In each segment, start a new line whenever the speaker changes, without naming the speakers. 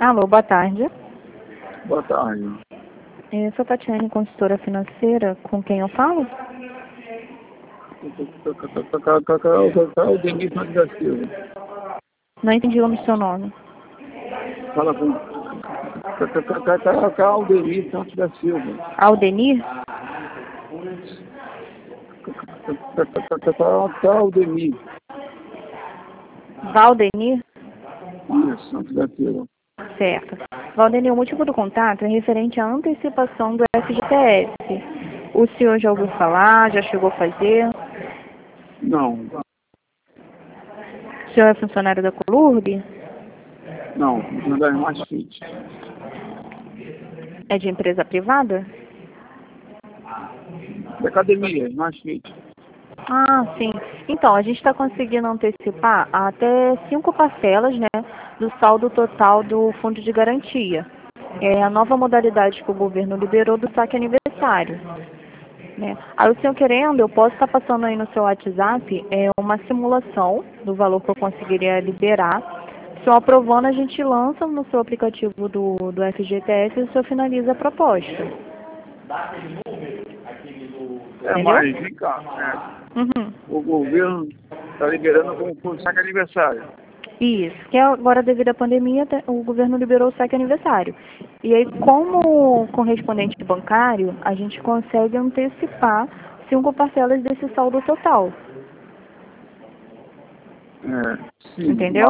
Alô, boa tarde.
Boa tarde.
Eu sou Tatiane, consultora financeira. Com quem eu falo?
Cacau Denis Santos da Silva.
Não entendi o seu nome.
Fala com Cacau Denis Santos da Silva.
Aldenir?
Cacau Denis.
Valdenir?
Isso, Santos da Silva.
Certo. Valdenir, o motivo do contato é referente à antecipação do FGTS. O senhor já ouviu falar? Já chegou a fazer?
Não,
O senhor é funcionário da Colurb?
não, não é mais fit.
É de empresa privada?
Da academia, mais fit.
Ah, sim. Então, a gente está conseguindo antecipar até 5 parcelas, né, do saldo total do fundo de garantia. É a nova modalidade que o governo liberou do saque aniversário, né? Aí o senhor querendo, eu posso estar passando aí no seu WhatsApp uma simulação do valor que eu conseguiria liberar. Se o senhor aprovando, a gente lança no seu aplicativo do FGTS e o senhor finaliza a proposta.
Mas vem cá,
Uhum.
o governo está liberando com saque aniversário.
Isso, que agora devido à pandemia, o governo liberou o saque aniversário. E aí, como correspondente bancário, a gente consegue antecipar 5 parcelas desse saldo total.
Sim,
Entendeu?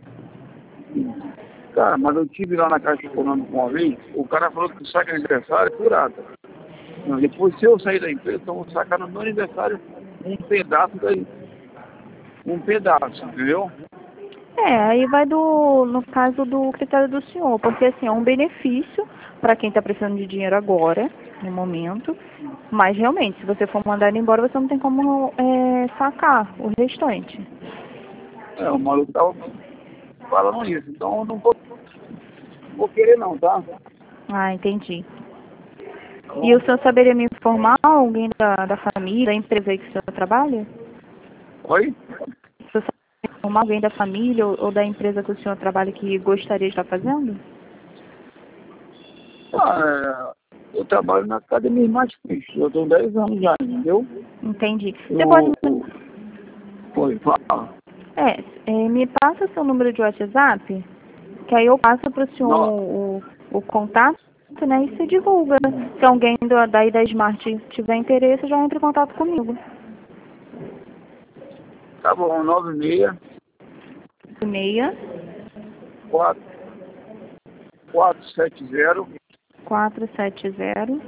mas eu tive lá na Caixa Econômica uma vez, o cara falou que o saque aniversário é por ata. Não, depois, se eu sair da empresa, então eu vou sacar no meu aniversário um pedaço daí. Um pedaço, entendeu?
Aí vai no caso do critério do senhor, porque assim, é um benefício para quem está precisando de dinheiro agora, no momento, mas realmente, se você for mandar ele embora, você não tem como sacar o restante.
O maluco tava falando isso, então eu não vou querer não, tá?
Ah, entendi. E o senhor saberia me informar alguém da família, da empresa aí que o senhor trabalha?
Oi?
O senhor saberia me informar alguém da família ou da empresa que o senhor trabalha que gostaria de estar fazendo?
Eu trabalho na academia mais fixe, eu tenho 10 anos já, entendeu?
Entendi. Você pode...
Oi, fala.
Me passa seu número de WhatsApp, que aí eu passo para o senhor o contato, né, e se divulga. Se alguém daí da Smart tiver interesse, já entra em contato comigo.
Tá bom, 96
6
470
470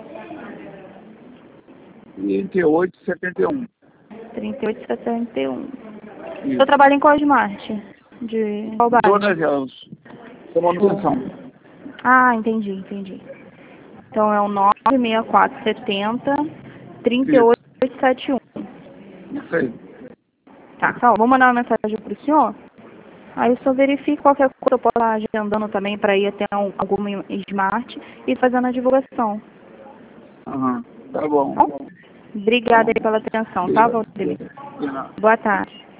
3871.
3871. Eu trabalho em qual Smart? De qual bairro?
Dona Gelson, sua manutenção.
Ah, entendi. Então é o 96470 3871.
Isso aí.
Tá, vou mandar uma mensagem pro senhor. Aí o senhor verifica qualquer coisa, eu posso estar agendando também para ir até alguma Smart e fazendo a divulgação.
Tá bom.
Obrigada aí pela atenção, tá, Valdir? Boa tarde.